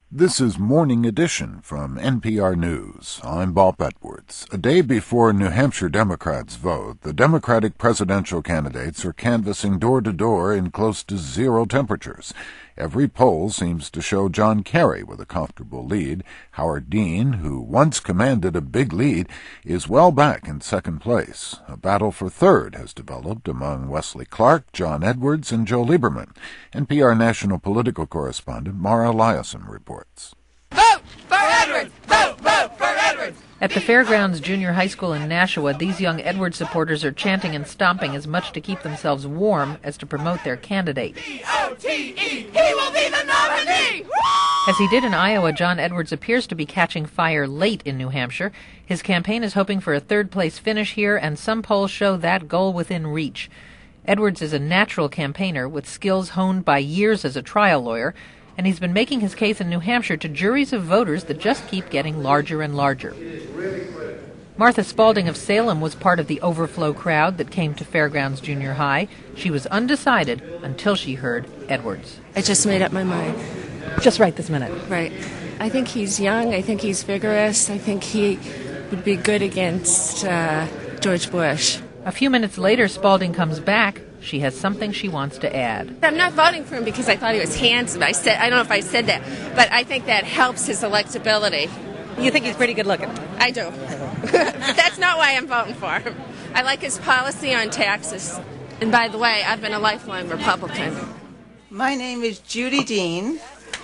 This is Morning Edition from NPR News. I'm Bob Edwards. A day before New Hampshire Democrats vote, the Democratic presidential candidates are canvassing door-to-door in close to zero temperatures. Every poll seems to show John Kerry with a comfortable lead. Howard Dean, who once commanded a big lead, is well back in second place. A battle for third has developed among Wesley Clark, John Edwards, and Joe Lieberman. NPR national political correspondent Mara Liasson reports. Vote for Edwards! Vote for Edwards! At the Fairgrounds Junior High School in Nashua, these young Edwards supporters are chanting and stomping as much to keep themselves warm as to promote their candidate. E-O-T-E! He will be the nominee! As he did in Iowa, John Edwards appears to be catching fire late in New Hampshire. His campaign is hoping for a third-place finish here, and some polls show that goal within reach. Edwards is a natural campaigner with skills honed by years as a trial lawyer, and he's been making his case in New Hampshire to juries of voters that just keep getting larger and larger. Martha Spalding of Salem was part of the overflow crowd that came to Fairgrounds Junior High. She was undecided until she heard Edwards. I just made up my mind. Just right this minute. Right. I think he's young. I think he's vigorous. I think he would be good against George Bush. A few minutes later, Spalding comes back. She has something she wants to add. I'm not voting for him because I thought he was handsome. I don't know if I said that, but I think that helps his electability. You think he's pretty good looking? I do. That's not why I'm voting for him. I like his policy on taxes. And by the way, I've been a lifelong Republican. My name is Judy Dean.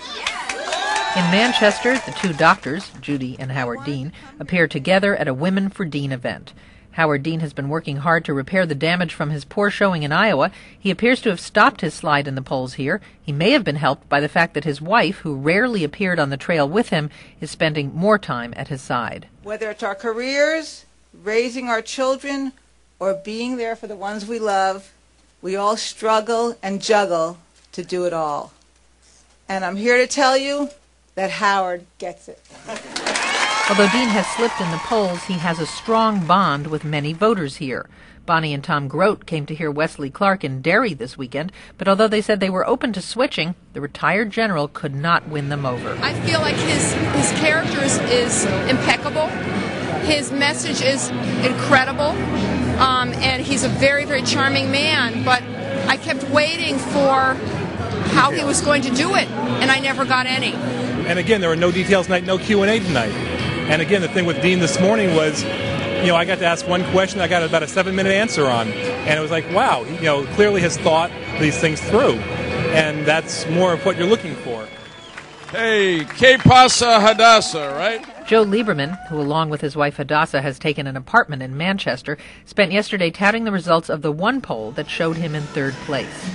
In Manchester, the two doctors, Judy and Howard Dean, appear together at a Women for Dean event. Howard Dean has been working hard to repair the damage from his poor showing in Iowa. He appears to have stopped his slide in the polls here. He may have been helped by the fact that his wife, who rarely appeared on the trail with him, is spending more time at his side. Whether it's our careers, raising our children, or being there for the ones we love, we all struggle and juggle to do it all. And I'm here to tell you that Howard gets it. Although Dean has slipped in the polls, he has a strong bond with many voters here. Bonnie and Tom Grote came to hear Wesley Clark in Derry this weekend, but although they said they were open to switching, the retired general could not win them over. I feel like his character is impeccable. His message is incredible. And he's a very, very charming man, but I kept waiting for how he was going to do it, and I never got any. And again, there were no details tonight, no Q&A tonight. And again, the thing with Dean this morning was, I got to ask one question I got about a 7-minute answer on. And it was like, wow, clearly has thought these things through. And that's more of what you're looking for. Hey, que pasa, Hadassah, right? Joe Lieberman, who along with his wife Hadassah has taken an apartment in Manchester, spent yesterday touting the results of the one poll that showed him in third place.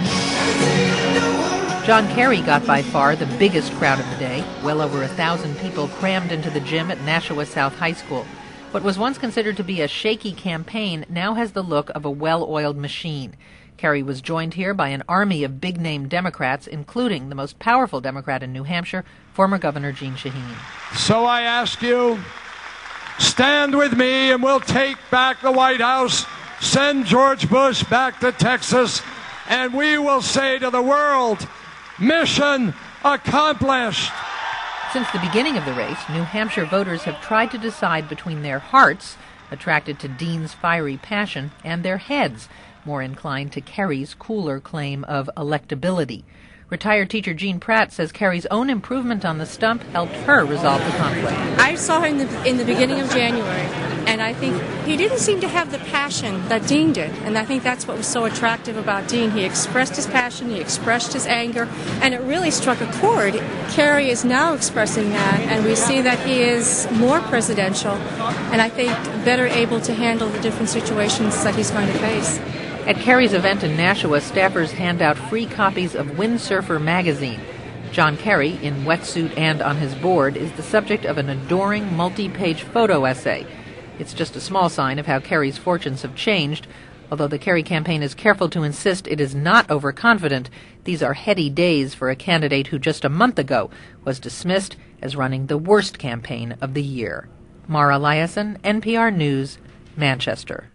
John Kerry got by far the biggest crowd of the day. Well over 1,000 people crammed into the gym at Nashua South High School. What was once considered to be a shaky campaign now has the look of a well-oiled machine. Kerry was joined here by an army of big-name Democrats, including the most powerful Democrat in New Hampshire, former Governor Jeanne Shaheen. So I ask you, stand with me and we'll take back the White House, send George Bush back to Texas, and we will say to the world, mission accomplished. Since the beginning of the race, New Hampshire voters have tried to decide between their hearts, attracted to Dean's fiery passion, and their heads, more inclined to Kerry's cooler claim of electability. Retired teacher Jean Pratt says Kerry's own improvement on the stump helped her resolve the conflict. I saw him in the beginning of January, and I think he didn't seem to have the passion that Dean did. And I think that's what was so attractive about Dean. He expressed his passion, he expressed his anger, and it really struck a chord. Kerry is now expressing that, and we see that he is more presidential, and I think better able to handle the different situations that he's going to face. At Kerry's event in Nashua, staffers hand out free copies of Windsurfer magazine. John Kerry, in wetsuit and on his board, is the subject of an adoring multi-page photo essay. It's just a small sign of how Kerry's fortunes have changed. Although the Kerry campaign is careful to insist it is not overconfident, these are heady days for a candidate who just a month ago was dismissed as running the worst campaign of the year. Mara Liasson, NPR News, Manchester.